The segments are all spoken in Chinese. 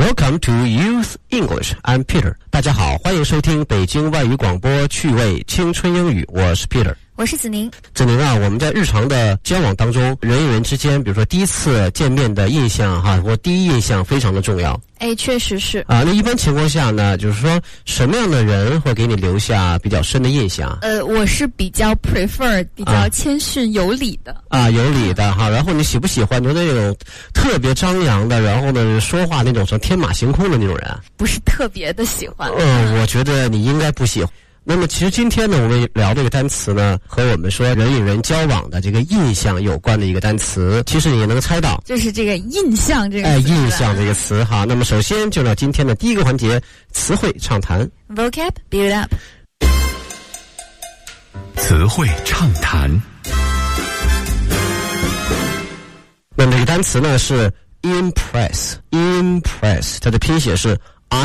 Welcome to Youth English. I'm Peter. 大家好，欢迎收听北京外语广播趣味青春英语，我是 Peter。 我是子宁。 子宁啊，我们在日常的交往当中，人与人之间，比如说第一次见面的印象哈，或第一印象非常的重要。 确实是啊。那一般情况下呢，就是说什么样的人会给你留下比较深的印象？ 我是比较 prefer 比较谦逊有礼的有礼的哈。然后你喜不喜欢就那种特别张扬的，然后呢说话那种说天马行空的那种人？ 不是特别的喜欢。 我觉得你应该不喜欢。那么其实今天呢，我们聊这个单词呢，和我们说人与人交往的这个印象有关的一个单词。其实你也能猜到， 就是这个印象这个词。 印象这个词哈。那么首先就到今天的第一个环节，词汇畅谈。 Vocab build up。 词汇畅谈。 那么这个单词呢是 impress， 它的拼写是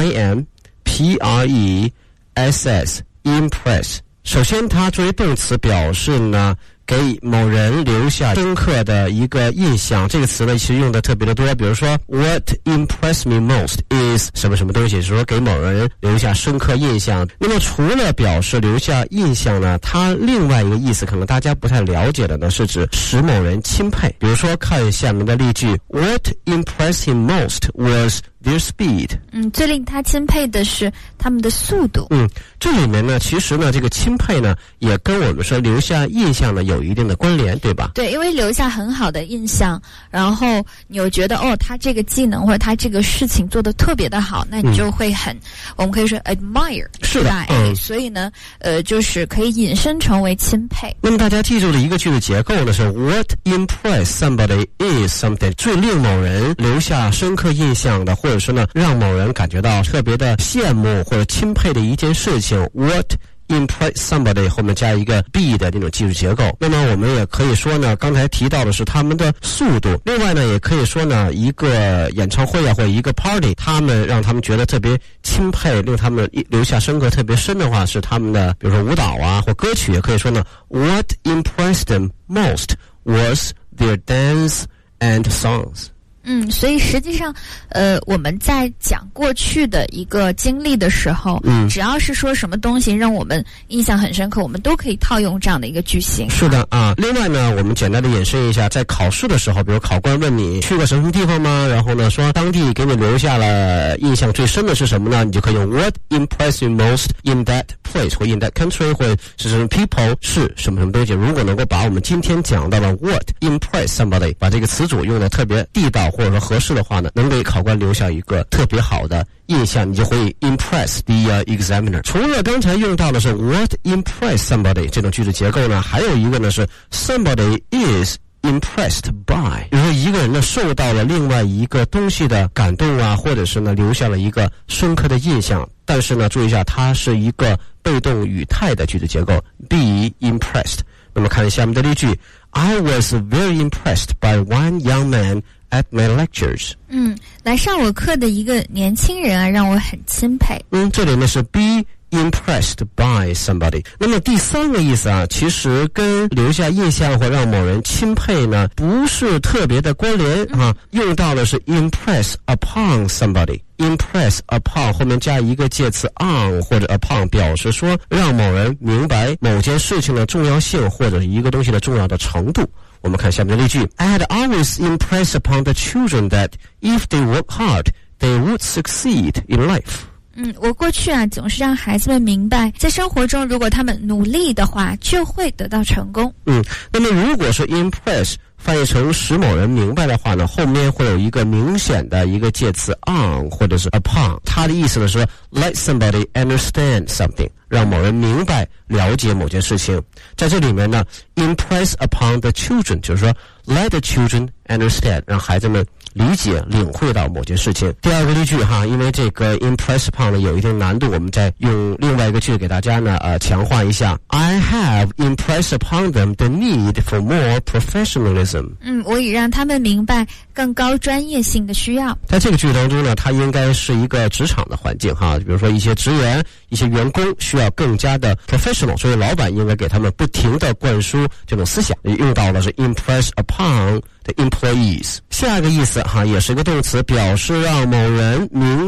impress。首先它作为动词表示呢给某人留下深刻的一个印象，这个词呢其实用的特别的多。比如说 What impressed me most is 什么什么东西，就是说给某人留下深刻印象。那么除了表示留下印象呢，它另外一个意思可能大家不太了解的呢，是指使某人钦佩。比如说看下面的例句 What impressed him most was their speed。 最令他钦佩的是他们的速度。 这里面呢其实呢这个钦佩呢也跟我们说留下印象呢有一定的关联，对吧？ 对，因为留下很好的印象，然后你又觉得他这个技能或者他这个事情做得特别的好，那你就会我们可以说 admire， 是的， 所以呢就是可以引申成为钦佩。 那么大家记住了一个句子结构呢是 What impress somebody is something， 最令某人留下深刻印象的，或者说呢让某人感觉到特别的羡慕或者钦佩的一件事情。 What impress somebody 后面加一个 be 的那种技术结构。那么我们也可以说呢，刚才提到的是他们的速度，另外呢也可以说呢一个演唱会或者一个 party， 让他们觉得特别钦佩，令他们留下深刻特别深的话是他们的比如说舞蹈或歌曲。也可以说呢 What impressed them most was their dance and songs。 所以实际上我们在讲过去的一个经历的时候，只要是说什么东西让我们印象很深刻，我们都可以套用这样的一个句型。 是的啊。另外呢我们简单的延伸一下，在考试的时候，比如考官问你去过什么地方吗，然后呢说当地给你留下了印象最深的是什么呢，你就可以用 What impressed you most in that place 或 in that country 或是什么 people 是什么什么东西。如果能够把我们今天讲到的 What impress somebody 把这个词组用的特别地道或者说合适的话呢，能给考官留下一个特别好的印象，你就会 impress the examiner。 除了刚才用到的是 what impress somebody 这种句子结构呢，还有一个呢是 somebody is impressed by， 比如说一个人呢受到了另外一个东西的感动或者是呢留下了一个深刻的印象。但是呢注意一下，它是一个被动语态的句子结构 be impressed。 那么看下面的例句 I was very impressed by one young man at my lectures。 来上我课的一个年轻人让我很钦佩。 这里呢是 be impressed by somebody。 那么第三个意思其实跟留下印象或让某人钦佩呢不是特别的关联用到的是 impress upon somebody。impress upon 后面加一个介词 on 或者 upon， 表示说让某人明白某件事情的重要性或者一个东西的重要的程度。我们看下面的例句 I had always impressed upon the children that if they work hard, they would succeed in life。 我过去总是让孩子们明白，在生活中如果他们努力的话就会得到成功。 那么如果是 impress 翻译成使某人明白的话呢，后面会有一个明显的一个介词 on 或者是 upon， 它的意思呢是 let somebody understand something， 让某人明白了解某件事情。在这里面呢 impress upon the children 就是说 let the children understand， 让孩子们理解领会到某件事情。第二个例句因为这个 impress upon 呢有一定难度，我们再用另外一个句给大家呢强化一下 I have impressed upon them the need for more professionalism。 我已让他们明白更高专业性的需要。 在这个句当中呢，它应该是一个职场的环境比如说一些职员一些员工需要更加的 professional， 所以老板应该给他们不停的灌输这种思想，用到的是 impress upon the employees。 下一个意思也是一个动词，表示让某人明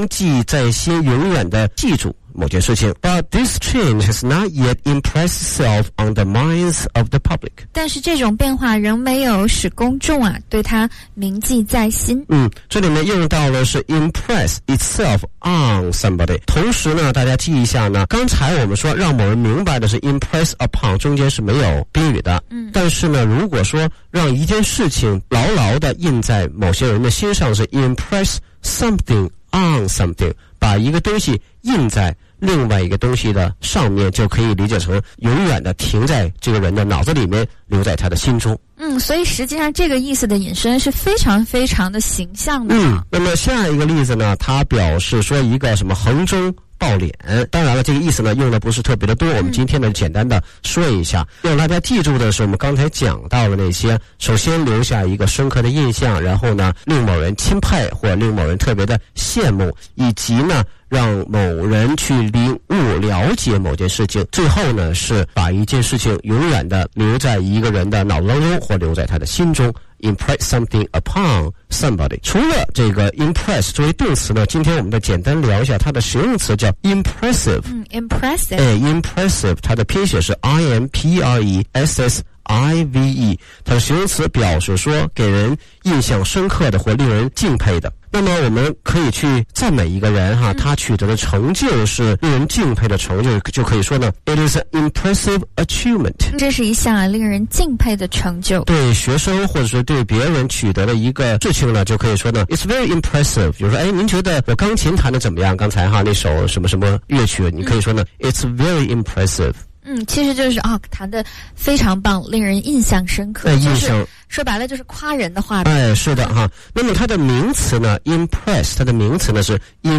铭记在心，永远的记住某件事情。But this change has not yet impressed itself on the minds of the public. 但是这种变化仍没有使公众对它铭记在心。 这里面用到了是 impress itself on somebody。同时呢，大家记一下呢，刚才我们说让某人明白的是 impress upon， 中间是没有宾语的。但是呢，如果说让一件事情牢牢的印在某些人的心上，是 impress something on something， 把一个东西印在另外一个东西的上面，就可以理解成永远的停在这个人的脑子里面，留在他的心中。 所以实际上这个意思的引申是非常非常的形象的。 那么下一个例子呢，他表示说一个什么横中爆脸，当然了，这个意思呢用的不是特别的多，我们今天呢简单的说一下，让大家记住的是我们刚才讲到了那些，首先留下一个深刻的印象，然后呢令某人钦佩或者令某人特别的羡慕，以及呢让某人去领悟了解某件事情，最后呢是把一件事情永远的留在一个人的脑子当中，或留在他的心中。Impress something upon somebody。 除了这个 impress 作为动词呢，今天我们再简单聊一下它的形容词，叫 impressive。 impressive 它的拼写是 impressive， 它的形容词表示说给人印象深刻的或令人敬佩的。那么我们可以去赞美一个人他取得的成就是令人敬佩的成就，就可以说呢 It is an impressive achievement。 这是一项令人敬佩的成就。 对学生或者是对别人取得的一个事情呢，就可以说呢 It's very impressive。 比如说您觉得我钢琴弹得怎么样？刚才那首什么什么乐曲，你可以说呢 It's very impressive。 其实就是弹得非常棒，令人印象深刻。 印象说白了就是夸人的话。 是的那么它的名词呢 impress， 它的名词呢是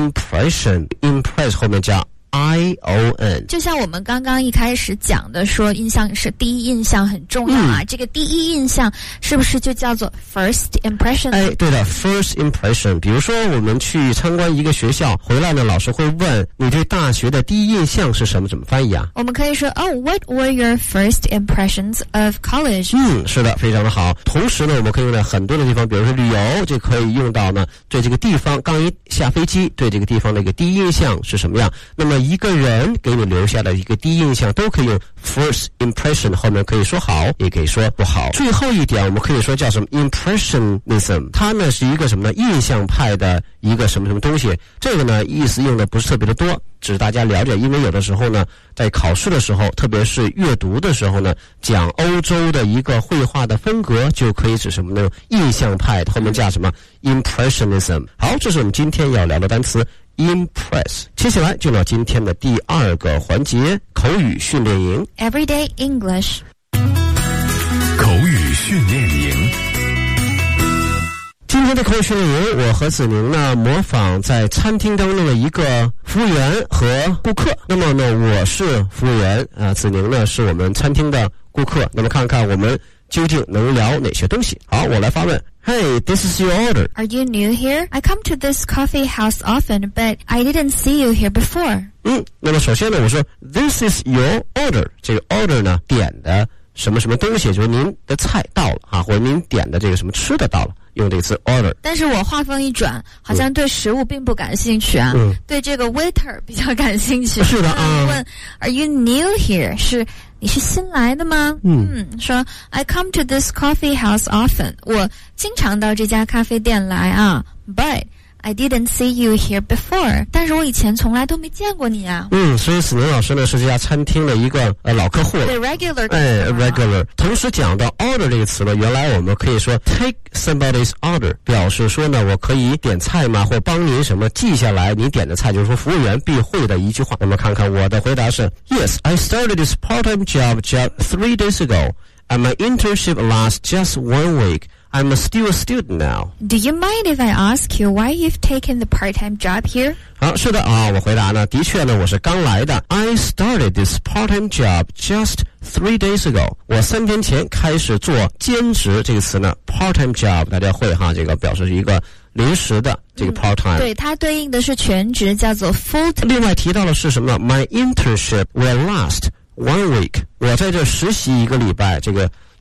impression， 后面加ION。 就像我们刚刚一开始讲的说印象是第一印象很重要这个第一印象是不是就叫做 first impression？ 对的 first impression。 比如说我们去参观一个学校回来呢，老师会问你对大学的第一印象是什么，怎么翻译啊？ 我们可以说what were your first impressions of college？ 是的，非常的好。同时呢，我们可以用在很多的地方，比如说旅游就可以用到呢，对这个地方刚一下飞机，对这个地方的一个第一印象是什么样。那么一个人给你留下的一个第一印象都可以用 first impression， 后面可以说好也可以说不好。最后一点我们可以说叫什么 impressionism， 它呢是一个什么呢？印象派的一个什么什么东西。这个呢意思用的不是特别的多，只是大家了解，因为有的时候呢在考试的时候，特别是阅读的时候呢，讲欧洲的一个绘画的风格就可以指什么呢？印象派，后面加什么 impressionism。 好，这是我们今天要聊的单词impress。 接下来就到今天的第二个环节，口语训练营 Everyday English。 口语训练营。 今天的口语训练营，我和子宁呢模仿在餐厅当中的一个服务员和顾客。那么呢我是服务员子宁呢是我们餐厅的顾客。那么看看我们究竟能聊哪些东西。好，我来发问。Hey, this is your order. Are you new here? I come to this coffee house often, but I didn't see you here before. 那么首先呢，我说 This is your order。 这个 order 呢，点的什么什么东西，就是您的菜到了或者您点的这个什么吃的到了，用这个词 order。 但是我话锋一转，好像对食物并不感兴趣对这个 waiter 比较感兴趣。 是的问 Are you new here? 是你是新来的吗？说 I come to this coffee house often， 我经常到这家咖啡店来but I didn't see you here before， 但是我以前从来都没见过你所以子宁老师呢是这家餐厅的一个老客户了。 对 regular regular。 同时讲到 order 这个词呢，原来我们可以说 take somebody's order， 表示说呢我可以点菜吗，或帮您什么记下来你点的菜，就是说服务员必会的一句话。我们看看我的回答是 Yes, I started this part-time job just 3 days ago and my internship lasts just 1 week.I'm still a student now. Do you mind if I ask you why you've taken the part-time job here? 好，是的我回答呢，的确呢，我是刚来的。I started this part-time job just 3 days ago. 我3天前开始做兼职，这个词呢 ，part-time job 大家会这个表示是一个临时的这个 part-time。 对，它对应的是全职，叫做 full-time。 另外提到的是什么呢 ？My internship will last 1 week. 我在这实习1个礼拜，这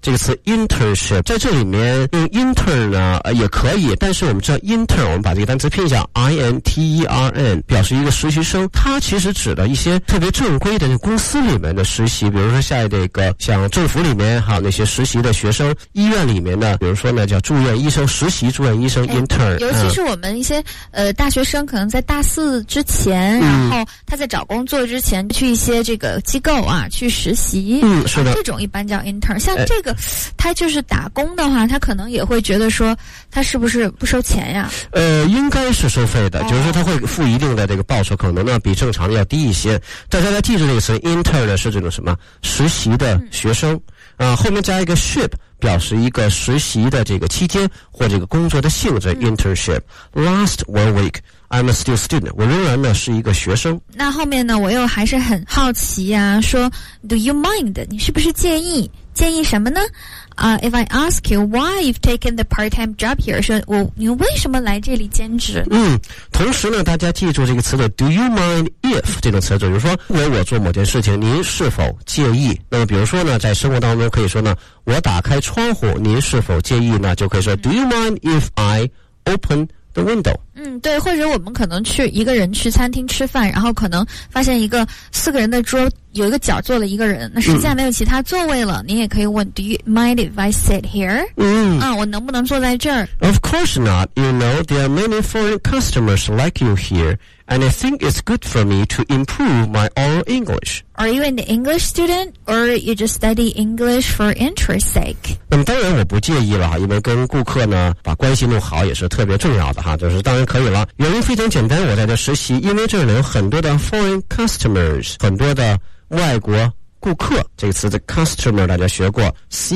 这个词 internship， 在这里面用 intern 呢也可以，但是我们知道 intern 我们把这个单词拼一下 intern 表示一个实习生，它其实指的一些特别正规的公司里面的实习，比如说像这个像政府里面还有那些实习的学生，医院里面呢比如说呢叫住院医生，实习住院医生 intern， 尤其是我们一些大学生可能在大4之前，然后他在找工作之前去一些这个机构啊去实习， 是的， 这种一般叫 intern。像这个他就是打工的话，他可能也会觉得说他是不是不收钱呀？ 应该是收费的，就是说他会付一定的这个报酬，可能呢比正常的要低一些。大家要记住这个词 intern 呢是这种什么实习的学生后面加一个 ship， 表示一个实习的这个期间或这个工作的性质internship。 Last 1 week I'm still student， 我仍然呢是一个学生。 那后面呢我又还是很好奇啊，说 Do you mind， 你是不是介意什么呢？If I ask you why you've taken the part-time job here， 说你为什么来这里兼职？ 同时呢，大家记住这个词的 Do you mind if 这种词组，就是说如果我做某件事情，您是否介意？那么比如说呢，在生活当中可以说呢，我打开窗户，您是否介意呢？就可以说 Do you mind if I open the window？ 对，或者我们可能一个人去餐厅吃饭，然后可能发现一个4个人的桌有一个角坐了一个人，那实际上没有其他座位了，你也可以问 Do you mind if I sit here？ 我能不能坐在这儿？ Of course not. You know, there are many foreign customers like you here, and I think it's good for me to improve my oral English. Are you an English student, or you just study English for interest's sake? 那么当然我不介意了哈，因为跟顾客呢把关系弄好也是特别重要的哈，就是当然可以了。原因非常简单，我在这实习，因为这里有很多的 foreign customers， 很多的外国顾客，这个词的 customer 大家学过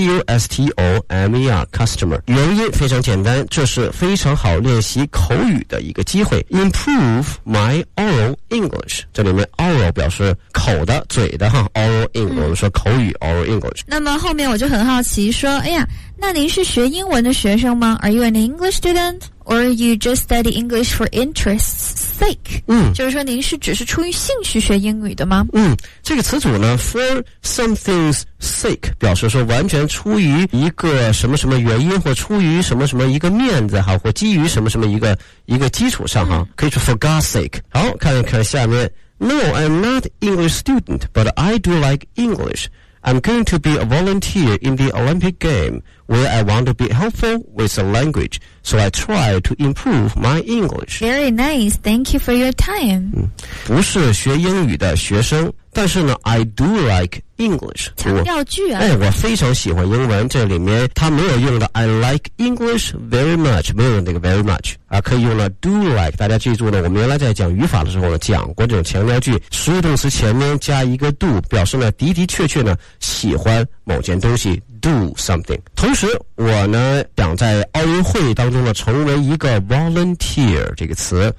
customer customer。 原因非常简单，这是非常好练习口语的一个机会。 Improve my oral English， 这里面 oral 表示口的嘴的哈 oral English， 我们说口语 oral English。 那么后面我就很好奇说，哎呀，那您是学英文的学生吗？ Are you an English student? Or you just study English for interest's sake？ 就是说您是只是出于兴趣学英语的吗？ 这个词组呢 for something's sake 表示说完全出于一个什么什么原因，或出于什么什么一个面子哈，或基于什么什么一个基础上哈，可以说 for God's sake。 好，看一看下面。 No, I'm not English student, but I do like English.I'm going to be a volunteer in the Olympic game where I want to be helpful with the language, so I try to improve my English. Very nice. Thank you for your time. 不是学英语的学生，但是呢 I do like English。 强调句啊。 我非常喜欢英文，这里面它没有用的 I like English very much， 没有用这个 very much， 可以用了 do like。 大家记住呢，我们原来在讲语法的时候呢讲过这种强调句，实义动词前面加一个 do， 表示呢的的确确呢喜欢某件东西 do something。 同时我呢想在奥运会当中呢成为一个 volunteer 这个词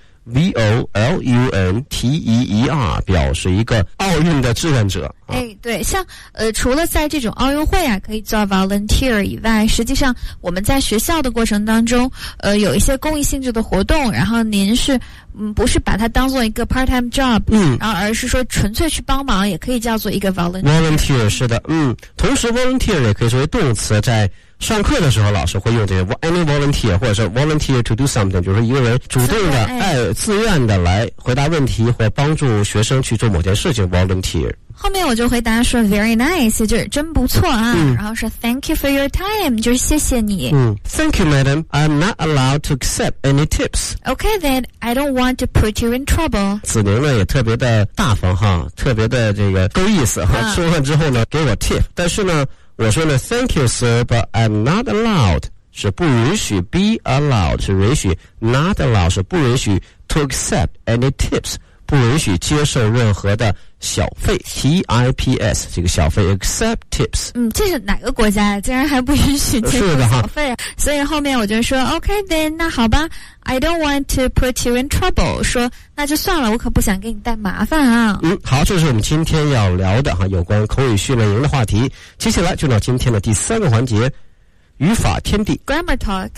volunteer 表示一个奥运的志愿者。 对，像除了在这种奥运会可以做 volunteer 以外，实际上我们在学校的过程当中有一些公益性质的活动，然后您是不是把它当做一个 part-time job， 然后而是说纯粹去帮忙，也可以叫做一个 volunteer。 是的，同时 volunteer 也可以作为动词，在上课的时候老师会用这个 any volunteer， 或者是 volunteer to do something， 就是说一个人主动的自愿的来回答问题或帮助学生去做某件事情 volunteer。 后面我就回答说 very nice， 就是真不错啊，然后说 thank you for your time， 就是谢谢你。 Thank you, madam. I'm not allowed to accept any tips. Okay, then I don't want to put you in trouble. 子宁呢也特别的大方哈，特别的这个够意思哈。说完之后呢，给我 tip， 但是呢，我说呢 ，Thank you, sir, but I'm not allowed 是不允许 ，be allowed 是允许 ，not allowed 是不允许 to accept any tips 不允许接受任何的小费 ，tips 这个小费 accept tips。 这是哪个国家呀？竟然还不允许接受小费啊！所以后面我就说 ，OK then， 那好吧 ，I don't want to put you in trouble， 说那就算了，我可不想给你带麻烦啊。 好，这是我们今天要聊的有关口语训练营的话题。接下来就到今天的第3个环节，语法天地 ，Grammar Talk。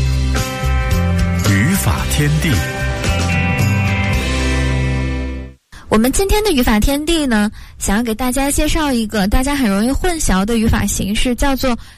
语法天地。 我们今天的语法天地呢，想要给大家介绍一个大家很容易混淆的语法形式，叫做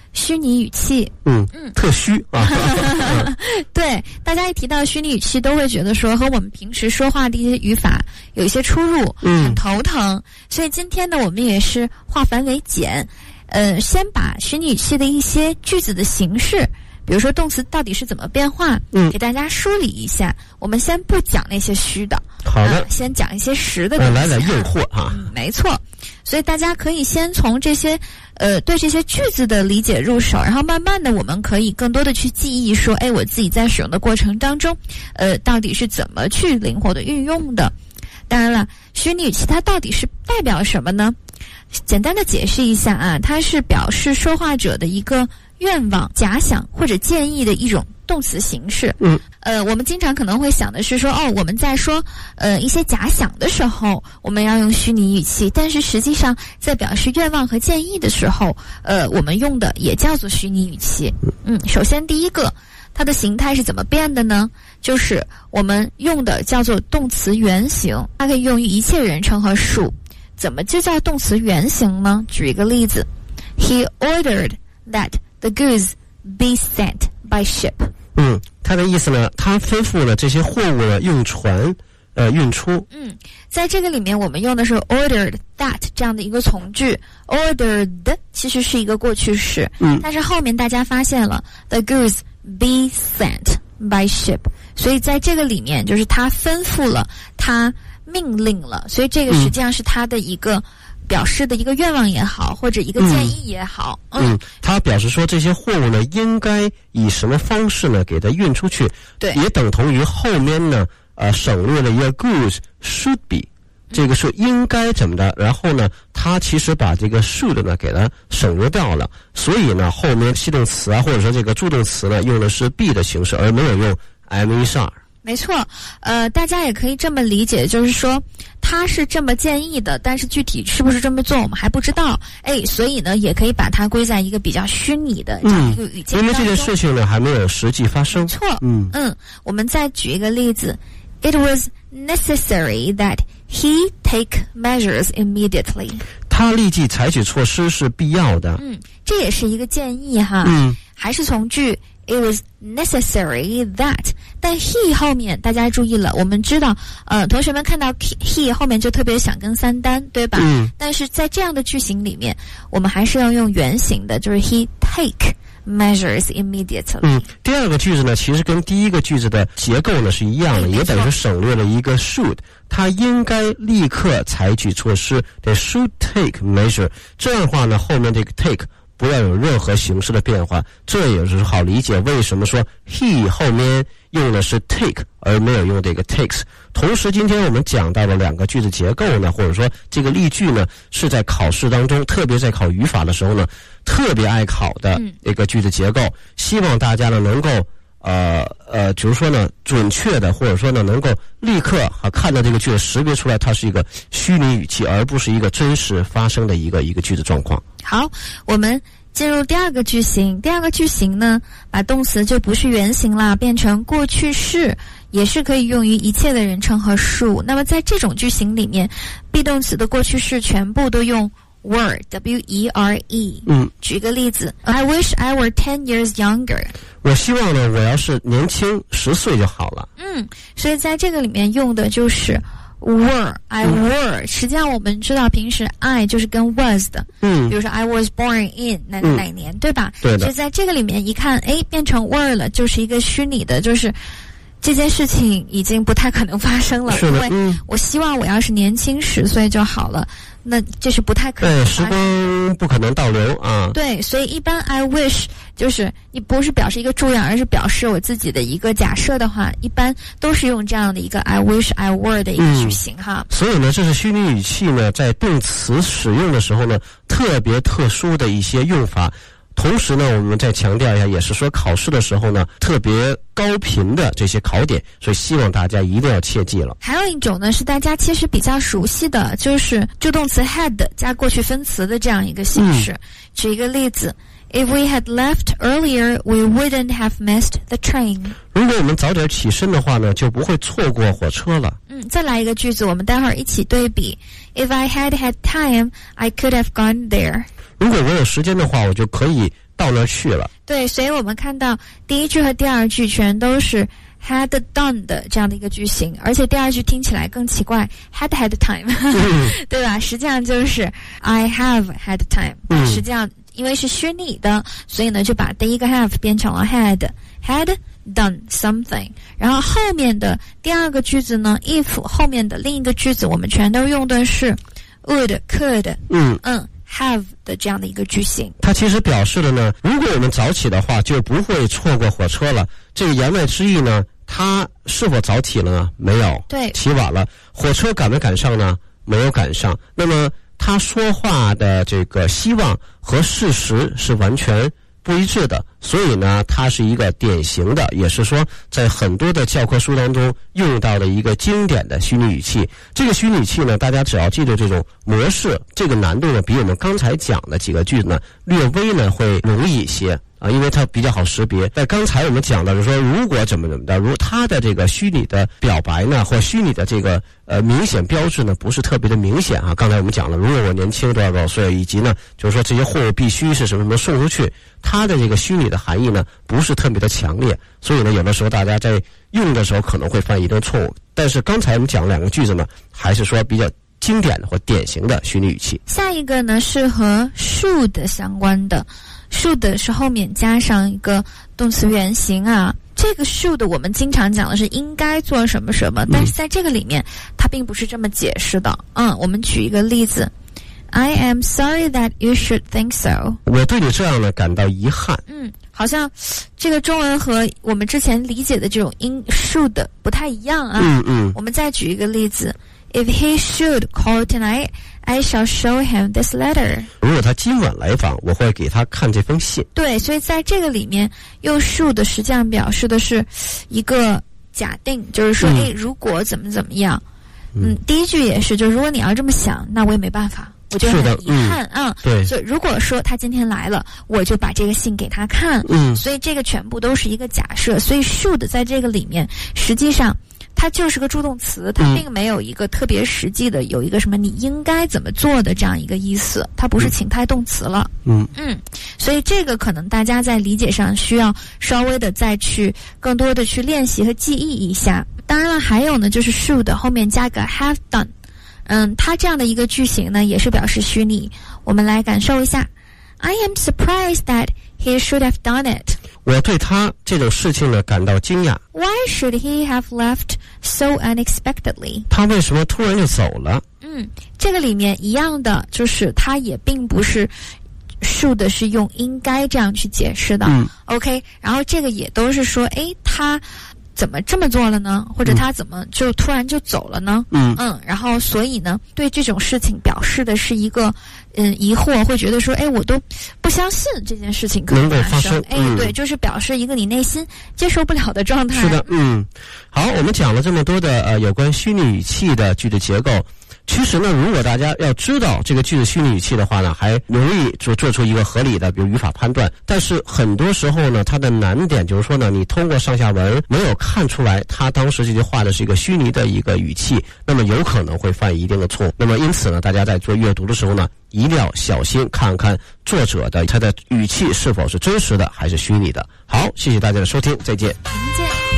虚拟语气。 特虚啊。 对，大家一提到虚拟语气都会觉得说和我们平时说话的一些语法有一些出入，很头疼。所以今天呢，我们也是化繁为简，先把虚拟语气的一些句子的形式，比如说动词到底是怎么变化，给大家梳理一下。我们先不讲那些虚的， 好的， 先讲一些实的东西。 来诱惑啊。 没错。所以大家可以先从这些对这些句子的理解入手，然后慢慢的我们可以更多的去记忆说，我自己在使用的过程当中到底是怎么去灵活的运用的。当然了，虚拟语气它到底是代表什么呢？简单的解释一下啊，它是表示说话者的一个愿望、假想或者建议的一种动词形式。我们经常可能会想的是说，我们在说一些假想的时候，我们要用虚拟语气，但是实际上在表示愿望和建议的时候，我们用的也叫做虚拟语气。首先第一个，它的形态是怎么变的呢？就是我们用的叫做动词原形，它可以用于一切人称和数。怎么就叫动词原形呢？举一个例子 ，He ordered that the goods be sent by ship。 他的意思呢，他吩咐了这些货物呢用船运出。 在这个里面我们用的是 ordered that 这样的一个从句。ordered 其实是一个过去式，但是后面大家发现了 the goods be sent by ship， 所以在这个里面就是他吩咐了，他命令了，所以这个实际上是他的一个表示的一个愿望也好，或者一个建议也好。 他表示说这些货物呢应该以什么方式呢给它运出去， 对， 也等同于后面呢省略了一个 goods should be， 这个是应该怎么的，然后呢他其实把这个 should 呢给它省略掉了，所以呢后面系动词啊或者说这个助动词呢用的是 be 的形式，而没有用 am is are。 没错，大家也可以这么理解，就是说他是这么建议的，但是具体是不是这么做我们还不知道。所以呢也可以把它归在一个比较虚拟的这样一个语境当中， 因为这件事情呢还没有实际发生。 没错。我们再举一个例子 ，It was necessary that he take measures immediately。 他立即采取措施是必要的。 这也是一个建议哈。还是从句。It was necessary that， 但 he 后面大家注意了，我们知道，同学们看到 he 后面就特别想跟三单，对吧？但是在这样的句型里面，我们还是要用原形的，就是 he take measures immediately。 第二个句子呢，其实跟第一个句子的结构呢是一样的，也等于省略了一个 should， 他应该立刻采取措施，得 should take measure。这样的话呢，后面这个 take。不要有任何形式的变化，这也是好理解为什么说 he 后面用的是 take 而没有用这个 takes。同时今天我们讲到了两个句子结构呢，或者说这个例句呢是在考试当中，特别在考语法的时候呢特别爱考的一个句子结构，希望大家呢能够就是说呢准确的，或者说呢能够立刻看到这个句子识别出来它是一个虚拟语气，而不是一个真实发生的一个句子状况。 好，我们进入第二个句型。第二个句型呢，把动词就不是原形啦，变成过去式，也是可以用于一切的人称和数。那么在这种句型里面 ，be 动词的过去式全部都用 were W-E-R-E。举个例子 ，I wish I were 10 years younger。 我希望呢，我要是年轻10岁就好了。 所以在这个里面用的就是。were I were， 实际上我们知道平时 I 就是跟 was 的，比如说 I was born in 哪年，对吧？ 对的。 所以在这个里面一看，变成 were 了，就是一个虚拟的，就是这件事情已经不太可能发生了，因为我希望我要是年轻10岁就好了，那这是不太可能发生。 时光不可能倒流啊。 对，所以一般 I wish 就是你不是表示一个祝愿，而是表示我自己的一个假设的话，一般都是用这样的一个 I wish I were 的一个句型哈。 所以呢，这是虚拟语气呢在动词使用的时候呢特别特殊的一些用法。同时呢，我们再强调一下，也是说考试的时候呢特别高频的这些考点，所以希望大家一定要切记了。 还有一种呢是大家其实比较熟悉的，就是助动词 had 加过去分词的这样一个形式。举一个例子 If we had left earlier, we wouldn't have missed the train. 如果我们早点起身的话呢，就不会错过火车了。 再来一个句子，我们待会儿一起对比 If I had time, I could have gone there. 如果我有时间的话，我就可以到那儿去了。 对，所以我们看到第一句和第二句全都是 had done 的这样的一个句型，而且第二句听起来更奇怪 had time 对吧？实际上就是 I have had time，实际上因为是虚拟的，所以呢就把第一个 have 变成了 had done something， 然后后面的第二个句子呢 if 后面的另一个句子我们全都用的是 would could have 的这样的一个句型。 它其实表示的呢，如果我们早起的话就不会错过火车了。这个言外之意呢，他是否早起了呢？没有， 对， 起晚了。火车赶没赶上呢？没有赶上。那么他说话的这个希望和事实是完全不一致的，所以呢它是一个典型的，也是说在很多的教科书当中用到的一个经典的虚拟语气。这个虚拟语气呢，大家只要记住这种模式，这个难度呢比我们刚才讲的几个句子呢略微呢会容易一些啊，因为它比较好识别。在刚才我们讲到就是说，如果怎么的，如它的这个虚拟的表白呢，或虚拟的这个明显标志呢，不是特别的明显啊。刚才我们讲了，如果我年轻多少岁，以及呢，就是说这些货物必须是什么什么送出去，它的这个虚拟的含义呢，不是特别的强烈。所以呢，有的时候大家在用的时候可能会犯一定错误。但是刚才我们讲两个句子呢，还是说比较经典的或典型的虚拟语气。 下一个呢是和 should 相关的。should 是后面加上一个动词原形啊，这个 should 我们经常讲的是应该做什么什么，但是在这个里面它并不是这么解释的。我们举一个例子 I am sorry that you should think so， 我对你这样呢感到遗憾。 好像这个中文和我们之前理解的这种should 不太一样啊。我们再举一个例子If he should call tonight, I shall show him this letter. 如果他今晚来访，我会给他看这封信。 对，所以在这个里面用 should 实际上表示的是一个假定，就是说如果怎么怎么样。第一句也是，就是如果你要这么想，那我也没办法，我就很遗憾啊。 对， 所以如果说他今天来了，我就把这个信给他看。所以这个全部都是一个假设，所以 should 在这个里面实际上它就是个助动词，它并没有一个特别实际的有一个什么你应该怎么做的这样一个意思，它不是情态动词了。所以这个可能大家在理解上需要稍微的再去更多的去练习和记忆一下。当然了，还有呢就是 should 后面加个 have done，它这样的一个句型呢也是表示虚拟。我们来感受一下 I am surprised that he should have done it。 我对他这种事情呢感到惊讶。 Why should he have left so unexpectedly？ 他为什么突然就走了？ 这个里面一样的，就是他也并不是 should 是用应该这样去解释的。OK， 然后这个也都是说，他怎么这么做了呢？或者他怎么就突然就走了呢？然后所以呢，对这种事情表示的是一个疑惑，会觉得说，我都不相信这件事情可能发生。对，就是表示一个你内心接受不了的状态。 是的，好，我们讲了这么多的有关虚拟语气的句子结构。其实呢，如果大家要知道这个句子虚拟语气的话呢，还容易做出一个合理的比如语法判断。但是很多时候呢，它的难点就是说呢，你通过上下文没有看出来它当时这句话的是一个虚拟的一个语气，那么有可能会犯一定的错误。那么因此呢，大家在做阅读的时候呢，一定要小心看看作者的他的语气是否是真实的还是虚拟的。好，谢谢大家的收听，再见。 再见。